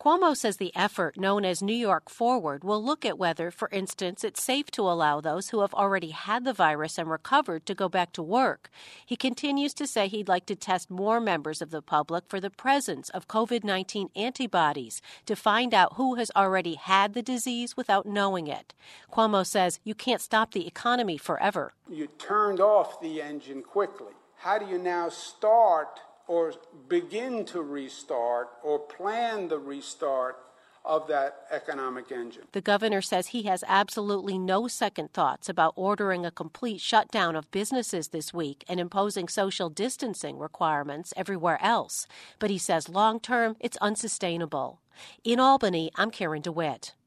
Cuomo says the effort, known as New York Forward, will look at whether, for instance, it's safe to allow those who have already had the virus and recovered to go back to work. He continues to say he'd like to test more members of the public for the presence of COVID-19 antibodies to find out who has already had the disease without knowing it. Cuomo says you can't stop the economy forever. You turned off the engine quickly. How do you now start or begin to restart or plan the restart of that economic engine? The governor says he has absolutely no second thoughts about ordering a complete shutdown of businesses this week and imposing social distancing requirements everywhere else. But he says long term, it's unsustainable. In Albany, I'm Karen DeWitt.